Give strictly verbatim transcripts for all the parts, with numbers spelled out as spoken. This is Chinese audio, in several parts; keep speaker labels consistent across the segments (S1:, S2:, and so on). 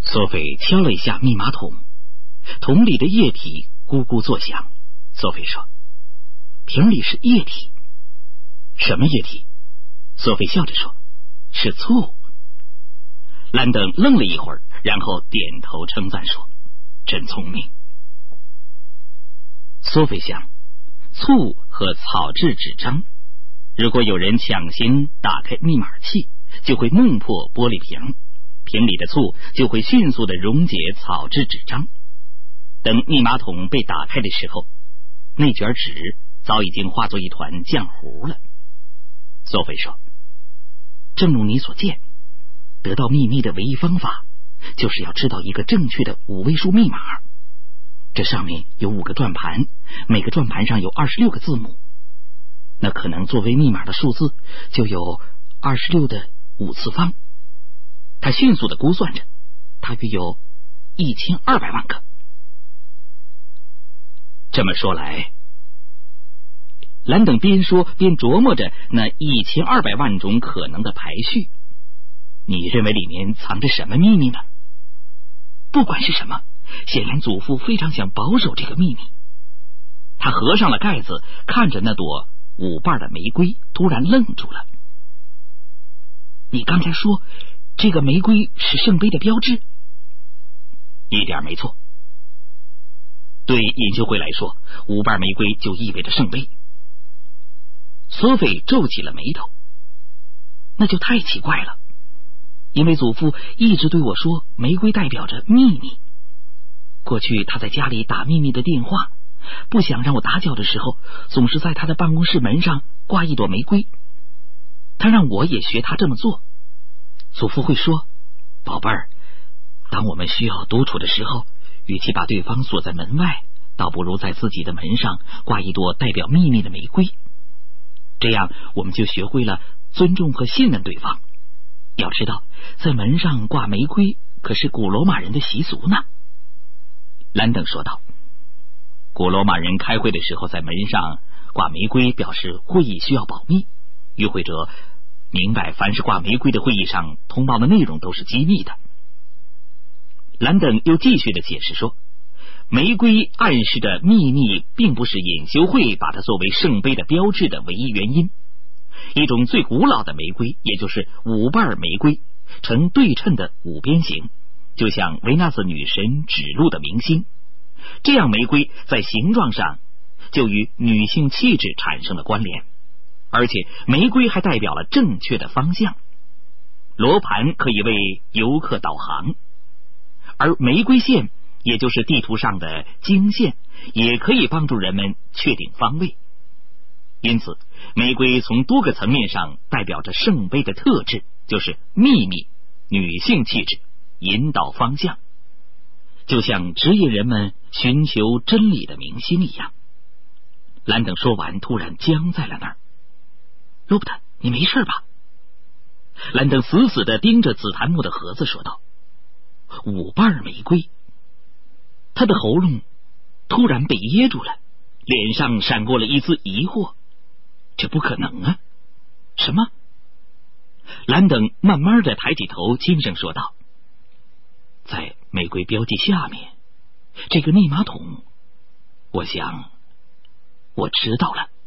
S1: 索菲敲了一下密码桶，桶里的液体咕咕作响。索菲说：“瓶里是液体。”“什么液体？”索菲笑着说：“是醋。”兰登愣了一会儿，然后点头称赞说：“真聪明。”索菲想，醋和草质纸张，如果有人强行打开密码器，就会弄破玻璃瓶，瓶里的醋就会迅速的溶解草质纸张。等密码桶被打开的时候，那卷纸早已经化作一团浆糊了。索菲说：“正如你所见，得到秘密的唯一方法，就是要知道一个正确的五位数密码。这上面有五个转盘，每个转盘上有二十六个字母，那可能作为密码的数字就有二十六的五次方。”他迅速的估算着，大约有一千二百万个。这么说来，兰登边说边琢磨着那一千二百万种可能的排序。你认为里面藏着什么秘密呢？不管是什么，显然祖父非常想保守这个秘密。他合上了盖子，看着那朵五瓣的玫瑰，突然愣住了。你刚才说这个玫瑰是圣杯的标志？一点没错。对隐修会来说，五瓣玫瑰就意味着圣杯。索菲皱起了眉头。那就太奇怪了，因为祖父一直对我说玫瑰代表着秘密。过去他在家里打秘密的电话，不想让我打搅的时候，总是在他的办公室门上挂一朵玫瑰。他让我也学他这么做。祖父会说：“宝贝儿，当我们需要独处的时候，与其把对方锁在门外，倒不如在自己的门上挂一朵代表秘密的玫瑰。这样我们就学会了尊重和信任对方。要知道，在门上挂玫瑰可是古罗马人的习俗呢。”兰登说道：“古罗马人开会的时候，在门上挂玫瑰，表示会议需要保密，与会者明白凡是挂玫瑰的会议上通报的内容都是机密的。”兰登又继续的解释说，玫瑰暗示着秘密并不是隐修会把它作为圣杯的标志的唯一原因。一种最古老的玫瑰，也就是五瓣玫瑰，呈对称的五边形，就像维纳斯女神指路的明星。这样玫瑰在形状上就与女性气质产生了关联，而且玫瑰还代表了正确的方向。罗盘可以为游客导航，而玫瑰线也就是地图上的经线，也可以帮助人们确定方位。因此玫瑰从多个层面上代表着圣杯的特质，就是秘密、女性气质、引导方向，就像指引人们寻求真理的明星一样。兰登说完，突然僵在了那儿。罗伯特，你没事吧？兰登死死地盯着紫檀木的盒子说道：“五瓣玫瑰。”他的喉咙突然被噎住了，脸上闪过了一丝疑惑。这不可能啊！什么？兰登慢慢的抬起头，轻声说道：“在玫瑰标记下面，这个密码筒，我想我知道了。”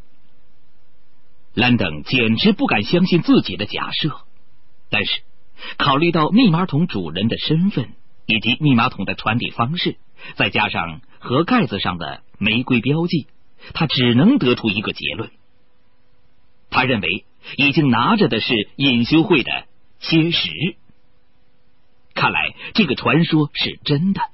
S1: 兰登简直不敢相信自己的假设，但是考虑到密码筒主人的身份以及密码筒的传递方式，再加上盒盖子上的玫瑰标记，他只能得出一个结论。他认为已经拿着的是隐修会的切石。看来这个传说是真的。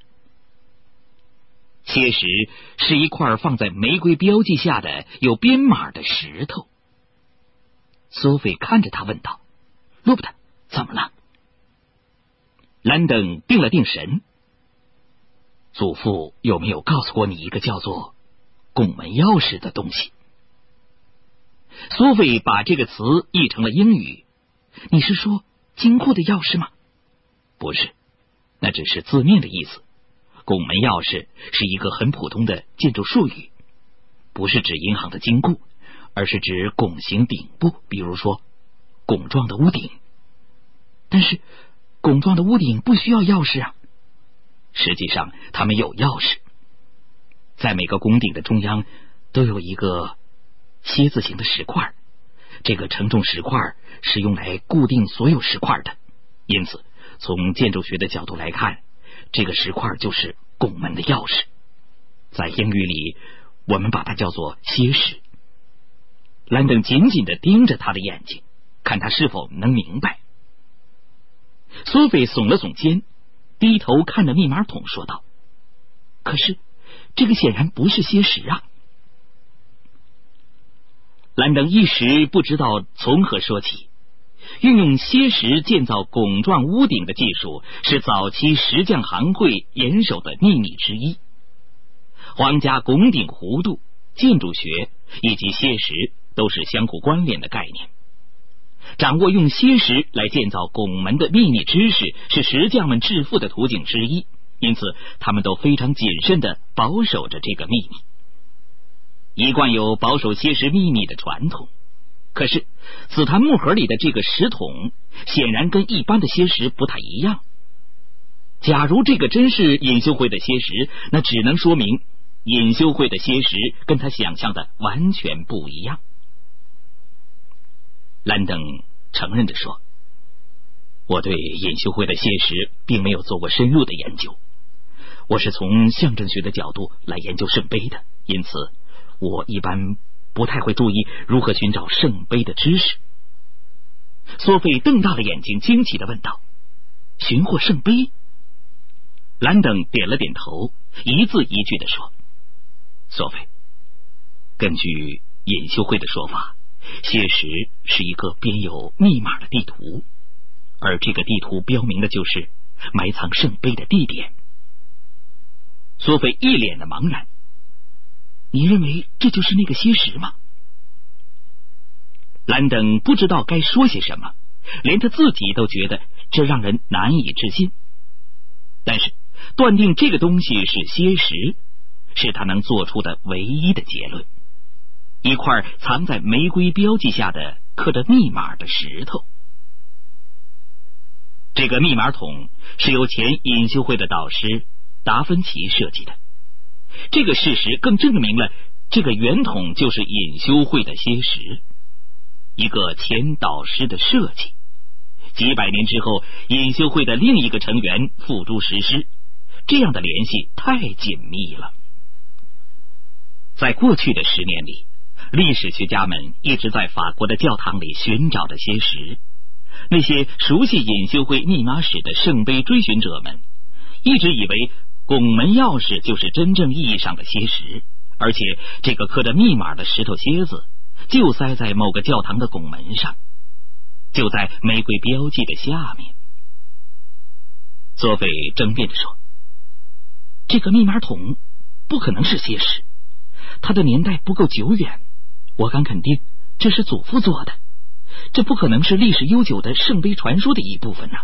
S1: 切石是一块放在玫瑰标记下的有编码的石头。索菲看着他问道：“罗伯特，怎么了？”兰登定了定神。祖父有没有告诉过你一个叫做拱门钥匙的东西？索菲把这个词译成了英语。你是说金库的钥匙吗？不是，那只是字面的意思。拱门钥匙是一个很普通的建筑术语，不是指银行的金库，而是指拱形顶部，比如说拱状的屋顶。但是拱状的屋顶不需要钥匙啊。实际上他们有钥匙，在每个拱顶的中央都有一个楔字形的石块，这个承重石块是用来固定所有石块的，因此从建筑学的角度来看，这个石块就是拱门的钥匙。在英语里我们把它叫做楔石。兰登紧紧地盯着他的眼睛，看他是否能明白。索菲耸了耸肩，低头看着密码筒说道：可是这个显然不是楔石啊。兰登一时不知道从何说起。运用楔石建造拱状屋顶的技术是早期石匠行会严守的秘密之一。皇家拱顶弧度、建筑学以及楔石都是相互关联的概念。掌握用楔石来建造拱门的秘密知识是石匠们致富的途径之一，因此他们都非常谨慎地保守着这个秘密。一贯有保守楔石秘密的传统，可是紫檀木盒里的这个石桶显然跟一般的楔石不太一样。假如这个真是隐修会的楔石，那只能说明隐修会的楔石跟他想象的完全不一样。兰登承认着说：我对隐修会的楔石并没有做过深入的研究，我是从象征学的角度来研究圣杯的，因此我一般不太会注意如何寻找圣杯的知识。索菲瞪大了眼睛，惊奇地问道：寻获圣杯？兰登点了点头，一字一句地说：索菲，根据隐修会的说法，楔石是一个编有密码的地图，而这个地图标明的就是埋藏圣杯的地点。索菲一脸的茫然：你认为这就是那个楔石吗？兰登不知道该说些什么，连他自己都觉得这让人难以置信。但是断定这个东西是楔石，是他能做出的唯一的结论。一块藏在玫瑰标记下的刻着密码的石头。这个密码筒是由前隐修会的导师达芬奇设计的，这个事实更证明了这个圆筒就是隐修会的楔石，一个前导师的设计。几百年之后，隐修会的另一个成员付诸实施，这样的联系太紧密了。在过去的十年里，历史学家们一直在法国的教堂里寻找着楔石。那些熟悉隐修会密码史的圣杯追寻者们一直以为拱门钥匙就是真正意义上的楔石，而且这个刻着密码的石头楔子就塞在某个教堂的拱门上，就在玫瑰标记的下面。索菲争辩着说：这个密码筒不可能是楔石，它的年代不够久远，我敢肯定这是祖父做的，这不可能是历史悠久的圣杯传说的一部分啊。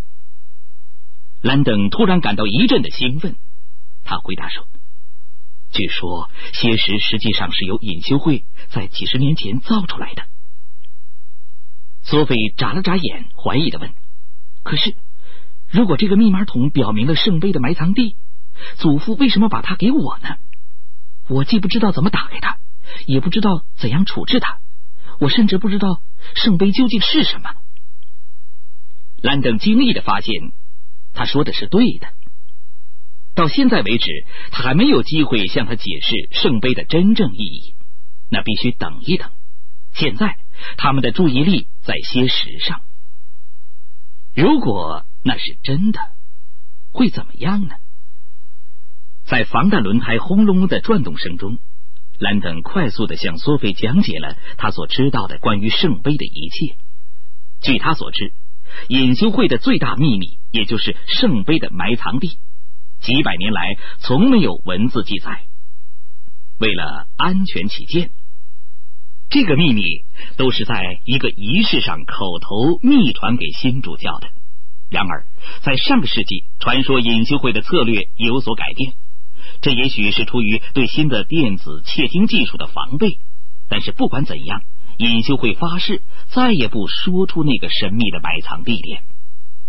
S1: 兰登突然感到一阵的兴奋，他回答说：据说楔石实际上是由隐修会在几十年前造出来的。索菲眨了眨眼，怀疑地问：可是如果这个密码筒表明了圣杯的埋藏地，祖父为什么把它给我呢？我既不知道怎么打开它，也不知道怎样处置它，我甚至不知道圣杯究竟是什么。兰登惊异地发现他说的是对的。到现在为止，他还没有机会向他解释圣杯的真正意义，那必须等一等。现在他们的注意力在楔石上。如果那是真的，会怎么样呢？在防弹轮胎轰隆隆的转动声中，兰登快速地向索菲讲解了他所知道的关于圣杯的一切。据他所知，隐修会的最大秘密，也就是圣杯的埋藏地，几百年来从没有文字记载。为了安全起见，这个秘密都是在一个仪式上口头秘传给新主教的。然而在上个世纪，传说隐修会的策略有所改变，这也许是出于对新的电子窃听技术的防备，但是不管怎样，隐修会发誓再也不说出那个神秘的埋藏地点。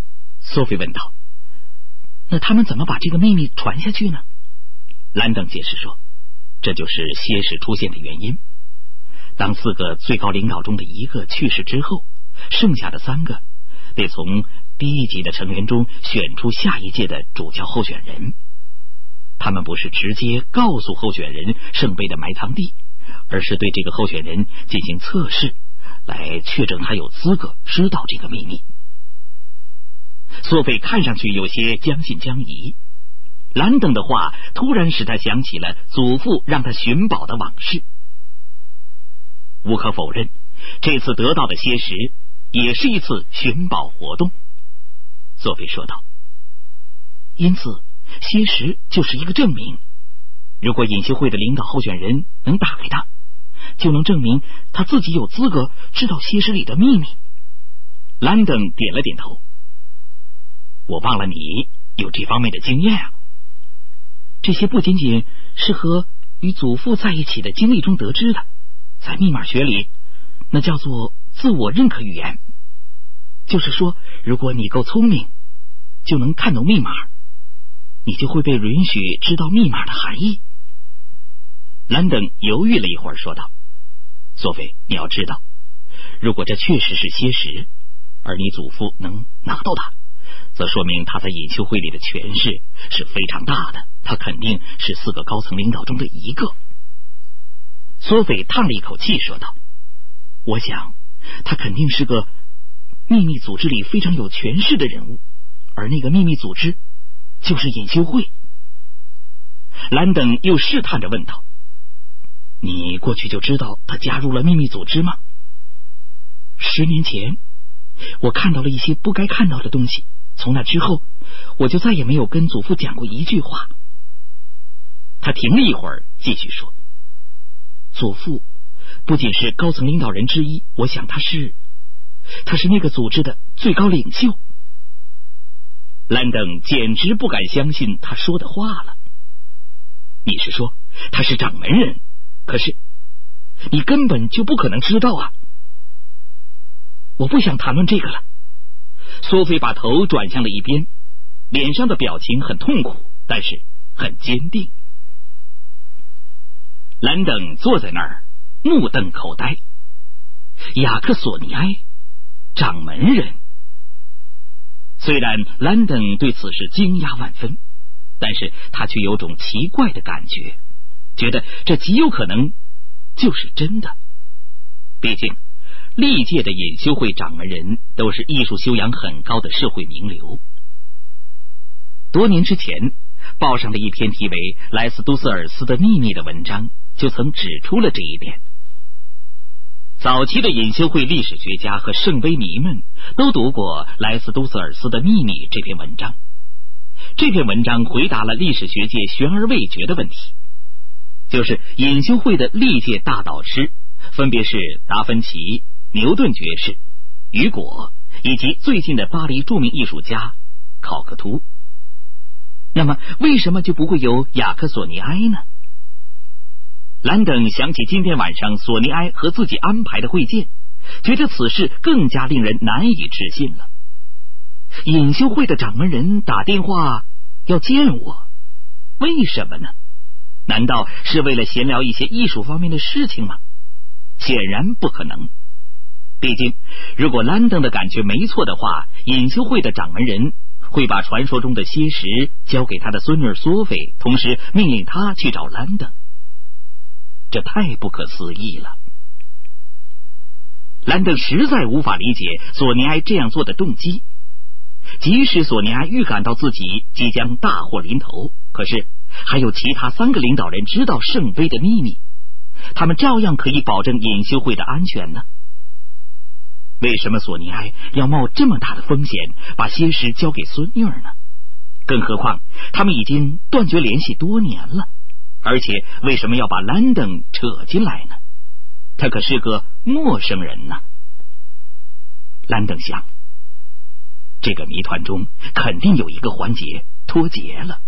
S1: 索菲问道：“那他们怎么把这个秘密传下去呢？”兰登解释说：“这就是蝎石出现的原因。当四个最高领导中的一个去世之后，剩下的三个得从第一级的成员中选出下一届的主教候选人。他们不是直接告诉候选人圣杯的埋藏地，而是对这个候选人进行测试，来确证他有资格知道这个秘密。”索菲看上去有些将信将疑，兰登的话突然使他想起了祖父让他寻宝的往事。无可否认，这次得到的蝎石也是一次寻宝活动。索菲说道：“因此蝎石就是一个证明，如果隐修会的领导候选人能打开它，就能证明他自己有资格知道蝎石里的秘密。”兰登点了点头：“我忘了你有这方面的经验啊。这些不仅仅是和与祖父在一起的经历中得知的，在密码学里那叫做自我认可语言，就是说如果你够聪明，就能看懂密码，你就会被允许知道密码的含义。”兰登犹豫了一会儿说道：“索菲，你要知道，如果这确实是蝎石，而你祖父能拿到它，则说明他在隐修会里的权势是非常大的，他肯定是四个高层领导中的一个。”索菲叹了一口气说道：“我想他肯定是个秘密组织里非常有权势的人物，而那个秘密组织就是隐修会。”兰登又试探着问道：“你过去就知道他加入了秘密组织吗？”“十年前我看到了一些不该看到的东西，从那之后我就再也没有跟祖父讲过一句话。”他停了一会儿继续说：“祖父不仅是高层领导人之一，我想他是他是那个组织的最高领袖。”兰登简直不敢相信他说的话了。“你是说他是掌门人？可是你根本就不可能知道啊。”“我不想谈论这个了。”索菲把头转向了一边，脸上的表情很痛苦，但是很坚定。兰登坐在那儿目瞪口呆。雅克索尼埃，掌门人。虽然兰登对此事惊讶万分，但是他却有种奇怪的感觉，觉得这极有可能就是真的。毕竟历届的隐修会掌门人都是艺术修养很高的社会名流。多年之前，报上的一篇题为《莱斯都斯尔斯的秘密》的文章就曾指出了这一点。早期的隐修会历史学家和圣杯迷们都读过《莱斯都斯尔斯的秘密》这篇文章。这篇文章回答了历史学界悬而未决的问题，就是隐修会的历届大导师分别是达芬奇、牛顿爵士、雨果以及最近的巴黎著名艺术家考克图。那么为什么就不会有雅克索尼埃呢？兰登想起今天晚上索尼埃和自己安排的会见，觉得此事更加令人难以置信了。隐修会的掌门人打电话要见我，为什么呢？难道是为了闲聊一些艺术方面的事情吗？显然不可能。毕竟如果兰登的感觉没错的话，隐修会的掌门人会把传说中的蝎石交给他的孙女索菲，同时命令他去找兰登。这太不可思议了。兰登实在无法理解索尼埃这样做的动机。即使索尼埃预感到自己即将大祸临头，可是还有其他三个领导人知道圣杯的秘密，他们照样可以保证隐修会的安全呢。为什么索尼埃要冒这么大的风险把蝎石交给孙女儿呢？更何况他们已经断绝联系多年了，而且为什么要把兰登扯进来呢？他可是个陌生人呢。兰登想，这个谜团中肯定有一个环节脱节了。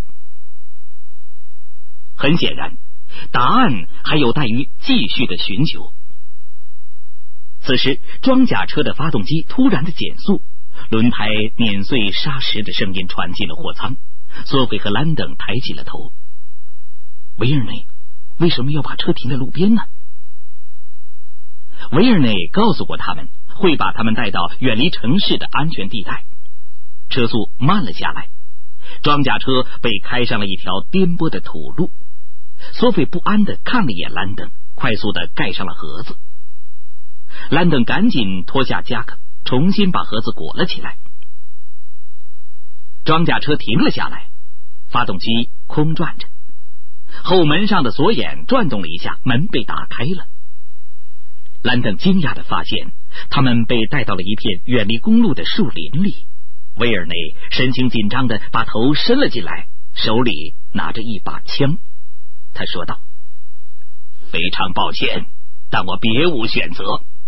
S1: 很显然，答案还有待于继续的寻求。此时装甲车的发动机突然的减速， 轮胎碾碎砂石的声音传进了货舱，索菲和兰登抬起了头。维尔内为什么要把车停在路边呢？维尔内告诉过他们，会把他们带到远离城市的安全地带。车速慢了下来，装甲车被开上了一条颠簸的土路。索菲不安地看了一眼兰登，快速地盖上了盒子。兰登赶紧脱下夹克，重新把盒子裹了起来。装甲车停了下来，发动机空转着，后门上的锁眼转动了一下，门被打开了。兰登惊讶地发现，他们被带到了一片远离公路的树林里。威尔内神情紧张地把头伸了进来，手里拿着一把枪。他说道：非常抱歉，但我别无选择。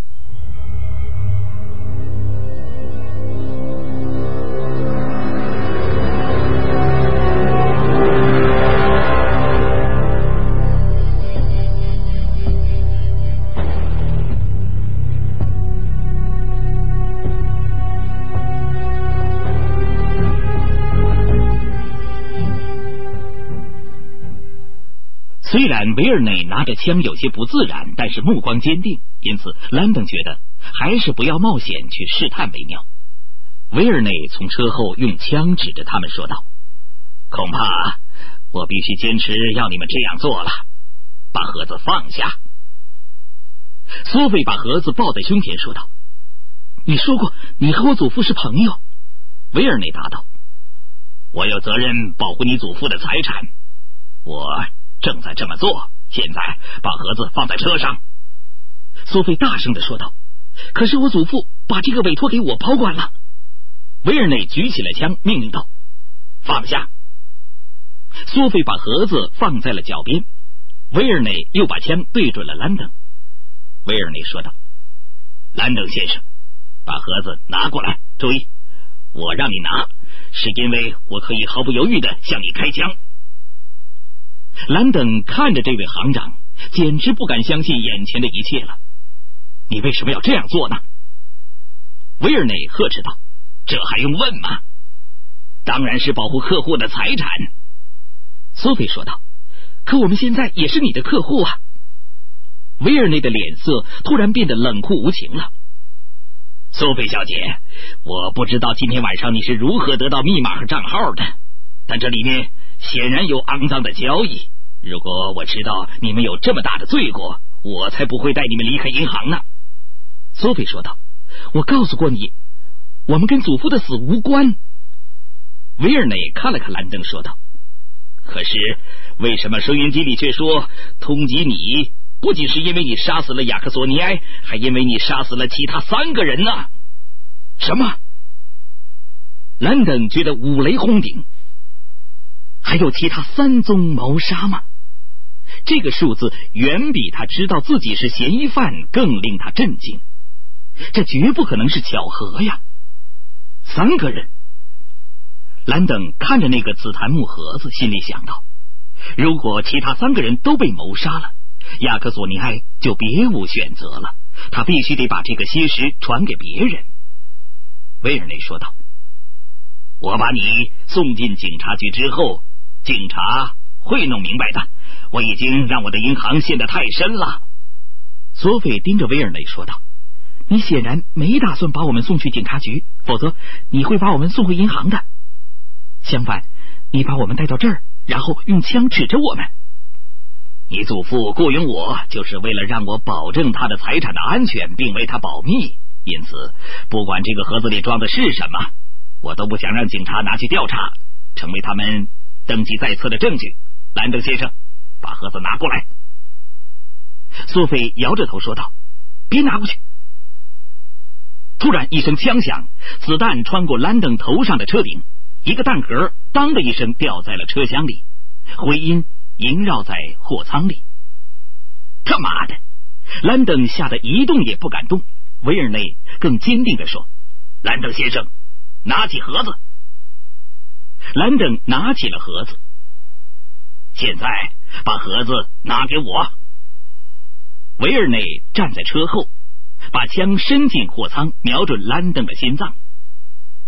S1: 虽然维尔内拿着枪有些不自然，但是目光坚定，因此兰登觉得还是不要冒险去试探为妙。维尔内从车后用枪指着他们说道：恐怕我必须坚持要你们这样做了，把盒子放下。索菲把盒子抱在胸前说道：你说过你和我祖父是朋友。维尔内答道：我有责任保护你祖父的财产，我正在这么做，现在把盒子放在车上。索菲大声地说道：可是我祖父把这个委托给我保管了。维尔内举起了枪，命令道：放下。索菲把盒子放在了脚边，维尔内又把枪对准了兰登。维尔内说道：兰登先生，把盒子拿过来，注意，我让你拿是因为我可以毫不犹豫地向你开枪。兰登看着这位行长，简直不敢相信眼前的一切了。你为什么要这样做呢？维尔内呵斥道：这还用问吗？当然是保护客户的财产。索菲说道：可我们现在也是你的客户啊。维尔内的脸色突然变得冷酷无情了。索菲小姐，我不知道今天晚上你是如何得到密码和账号的，但这里面显然有肮脏的交易。如果我知道你们有这么大的罪过，我才不会带你们离开银行呢。索菲说道：我告诉过你，我们跟祖父的死无关。维尔内看了看兰登说道：可是为什么收音机里却说通缉你不仅是因为你杀死了雅克索尼埃，还因为你杀死了其他三个人呢？什么？兰登觉得五雷轰顶。还有其他三宗谋杀吗？这个数字远比他知道自己是嫌疑犯更令他震惊。这绝不可能是巧合呀！三个人。兰登看着那个紫檀木盒子，心里想到，如果其他三个人都被谋杀了，雅克索尼埃就别无选择了，他必须得把这个楔石传给别人。威尔内说道：我把你送进警察局之后，警察会弄明白的，我已经让我的银行陷得太深了。索菲盯着威尔内说道：你显然没打算把我们送去警察局，否则你会把我们送回银行的。相反，你把我们带到这儿，然后用枪指着我们。你祖父雇佣我，就是为了让我保证他的财产的安全，并为他保密，因此不管这个盒子里装的是什么，我都不想让警察拿去调查，成为他们登记在册的证据。兰登先生，把盒子拿过来。索菲摇着头说道：别拿过去。突然一声枪响，子弹穿过兰登头上的车顶，一个弹壳当的一声掉在了车厢里，回音萦绕在货舱里。他妈的！兰登吓得一动也不敢动。维尔内更坚定地说：兰登先生，拿起盒子。兰登拿起了盒子。现在把盒子拿给我。维尔内站在车后，把枪伸进货舱，瞄准兰登的心脏。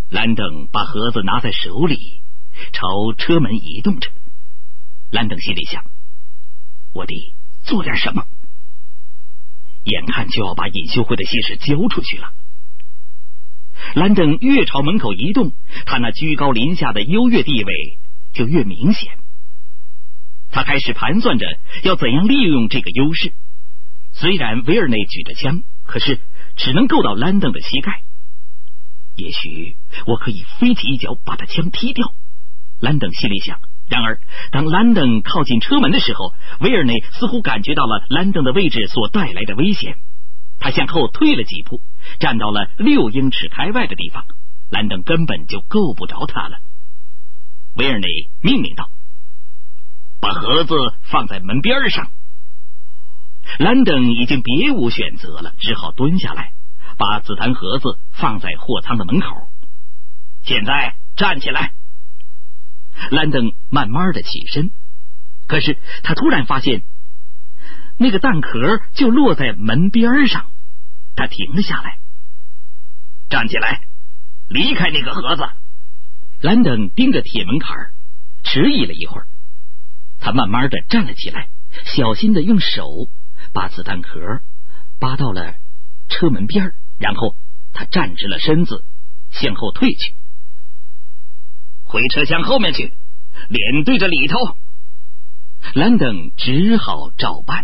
S1: 兰登把盒子拿在手里，朝车门移动着。兰登心里想，我得做点什么，眼看就要把尹修会的信使交出去了。兰登越朝门口移动，他那居高临下的优越地位就越明显。他开始盘算着要怎样利用这个优势。虽然维尔内举着枪，可是只能够到兰登的膝盖。也许我可以飞起一脚把他枪踢掉，兰登心里想。然而当兰登靠近车门的时候，维尔内似乎感觉到了兰登的位置所带来的危险，他向后退了几步，站到了六英尺开外的地方，兰登根本就够不着他了。维尔内命令道，把盒子放在门边上。兰登已经别无选择了，只好蹲下来，把子弹盒子放在货舱的门口。现在站起来。兰登慢慢的起身，可是他突然发现那个弹壳就落在门边上，他停了下来。站起来，离开那个盒子。兰登盯着铁门槛，迟疑了一会儿，他慢慢的站了起来，小心的用手把子弹壳扒到了车门边，然后他站直了身子，向后退去。回车厢后面去，脸对着里头。兰登只好照办。